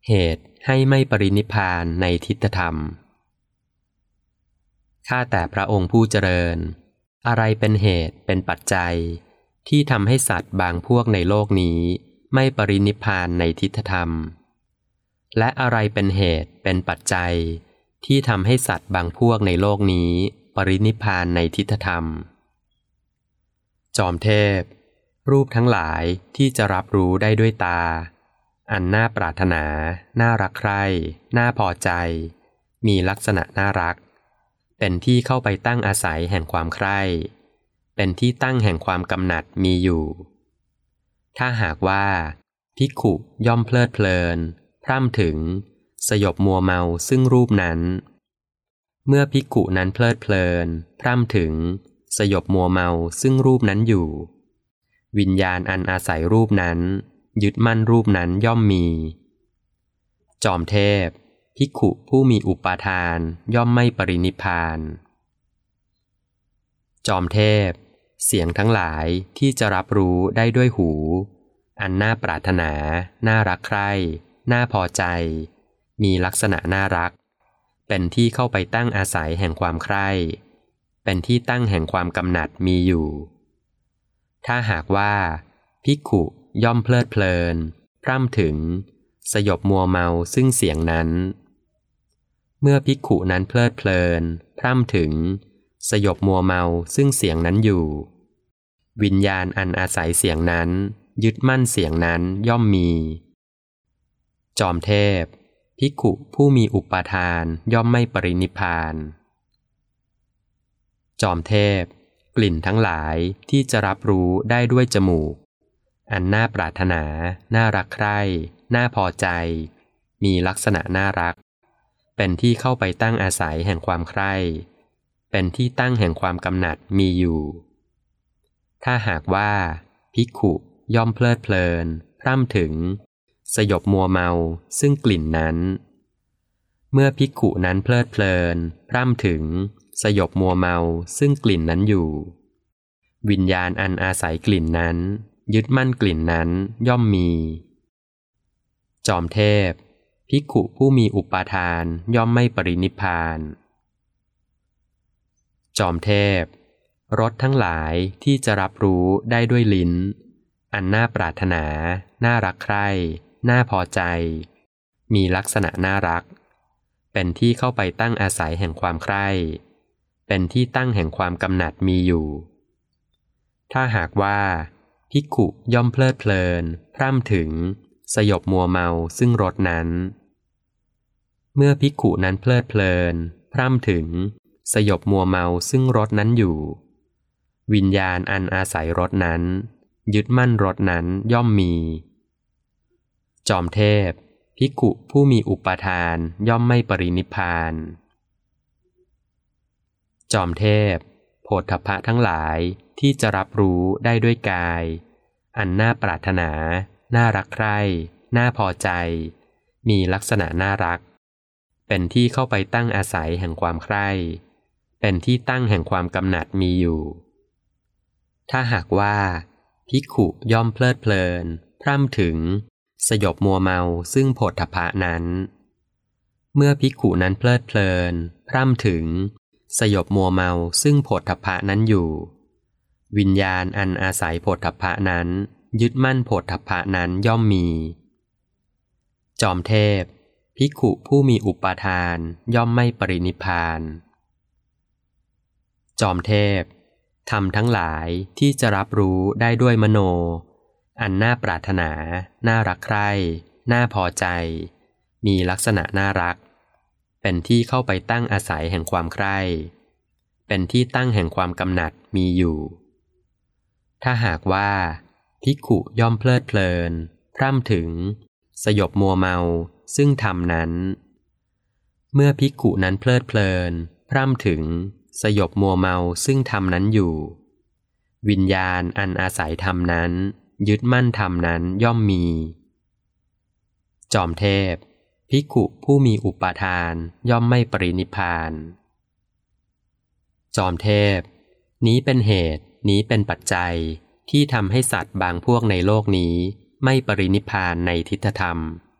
เหตุให้ไม่ปรินิพพานในทิฏฐธรรมข้าแต่พระองค์ผู้เจริญอะไรเป็นเหตุเป็นปัจจัยที่ทำให้สัตว์บางพวกในโลกนี้ไม่ปรินิพพานในทิฏฐธรรมและอะไรเป็นเหตุเป็นปัจจัยที่ทำให้สัตว์บางพวกในโลกนี้ปรินิพพานในทิฏฐธรรมจอมเทพรูปทั้งหลายที่จะรับรู้ได้ด้วยตาอันน่าปรารถนาน่ารักใคร่น่าพอใจมีลักษณะน่ารักเป็นที่เข้าไปตั้งอาศัยแห่งความใคร่เป็นที่ตั้งแห่งความกำหนัดมีอยู่ถ้าหากว่าภิกขุย่อมเพลิดเพลินพร่ำถึงสยบมัวเมาซึ่งรูปนั้นเมื่อภิกขุนั้นเพลิดเพลินพร่ำถึงสยบมัวเมาซึ่งรูปนั้นอยู่วิญญาณอันอาศัยรูปนั้นยึดมั่นรูปนั้นย่อมมีจอมเทพภิกขุผู้มีอุปาทานย่อมไม่ปรินิพพานจอมเทพเสียงทั้งหลายที่จะรับรู้ได้ด้วยหูอันน่าปรารถนาน่ารักใคร่น่าพอใจมีลักษณะน่ารักเป็นที่เข้าไปตั้งอาศัยแห่งความใคร่เป็นที่ตั้งแห่งความกำหนัดมีอยู่ถ้าหากว่าภิกขุย่อมเพลิดเพลินพร่ำถึงสยบมัวเมาซึ่งเสียงนั้นเมื่อภิกขุนั้นเพลิดเพลินพร่ำถึงสยบมัวเมาซึ่งเสียงนั้นอยู่วิญญาณอันอาศัยเสียงนั้นยึดมั่นเสียงนั้นย่อมมีจอมเทพภิกขุผู้มีอุปาทานย่อมไม่ปรินิพพานจอมเทพกลิ่นทั้งหลายที่จะรับรู้ได้ด้วยจมูกอันน่าปรารถนาน่ารักใคร่น่าพอใจมีลักษณะน่ารักเป็นที่เข้าไปตั้งอาศัยแห่งความใคร่เป็นที่ตั้งแห่งความกำหนัดมีอยู่ถ้าหากว่าภิกขุย่อมเพลิดเพลินพร่ำถึงสยบมัวเมาซึ่งกลิ่นนั้นเมื่อภิกขุนั้นเพลิดเพลินพร่ำถึงสยบมัวเมาซึ่งกลิ่นนั้นอยู่วิญญาณอันอาศัยกลิ่นนั้นยึดมั่นกลิ่นนั้นย่อมมีจอมเทพภิกขุผู้มีอุปาทานย่อมไม่ปรินิพพานจอมเทพรสทั้งหลายที่จะรับรู้ได้ด้วยลิ้นอันน่าปรารถนาน่ารักใคร่น่าพอใจมีลักษณะน่ารักเป็นที่เข้าไปตั้งอาศัยแห่งความใคร่เป็นที่ตั้งแห่งความกำหนัดมีอยู่ถ้าหากว่าภิกขุย่อมเพลิดเพลินพร่ำถึงสยบมัวเมาซึ่งรสนั้นเมื่อภิกขุนั้นเพลิดเพลินพร่ำถึงสยบมัวเมาซึ่งรสนั้นอยู่วิญญาณอันอาศัยรสนั้นยึดมั่นรสนั้นย่อมมีจอมเทพภิกขุผู้มีอุปาทานย่อมไม่ปรินิพพานจอมเทพโผฏฐัพพะทั้งหลายที่จะรับรู้ได้ด้วยกายอันน่าปรารถนาน่ารักใคร่น่าพอใจมีลักษณะน่ารักเป็นที่เข้าไปตั้งอาศัยแห่งความใคร่เป็นที่ตั้งแห่งความกำหนัดมีอยู่ถ้าหากว่าภิกขุย่อมเพลิดเพลินพร่ำถึงสยบมัวเมาซึ่งโผฏฐัพพะนั้นเมื่อภิกขุนั้นเพลิดเพลินพร่ำถึงสยบมัวเมาซึ่งโผฏฐัพพะนั้นอยู่วิญญาณอันอาศัยโผฏฐัพพะนั้นยึดมั่นโผฏฐัพพะนั้นย่อมมีจอมเทพภิกขุผู้มีอุปาทานย่อมไม่ปรินิพพานจอมเทพธรรมทั้งหลายที่จะรับรู้ได้ด้วยมโนอันน่าปรารถนาน่ารักใคร่น่าพอใจมีลักษณะน่ารักเป็นที่เข้าไปตั้งอาศัยแห่งความใคร่เป็นที่ตั้งแห่งความกำหนัดมีอยู่ถ้าหากว่าภิกขุย่อมเพลิดเพลินพร่ำถึงสยบมัวเมาซึ่งธรรมนั้นเมื่อภิกขุนั้นเพลิดเพลินพร่ำถึงสยบมัวเมาซึ่งธรรมนั้นอยู่วิญญาณอันอาศัยธรรมนั้นยึดมั่นธรรมนั้นย่อมมีจอมเทพภิกขุผู้มีอุปาทานย่อมไม่ปรินิพพานจอมเทพนี้เป็นเหตุนี้เป็นปัจจัยที่ทำให้สัตว์บางพวกในโลกนี้ไม่ปรินิพพานในทิฏฐธรรม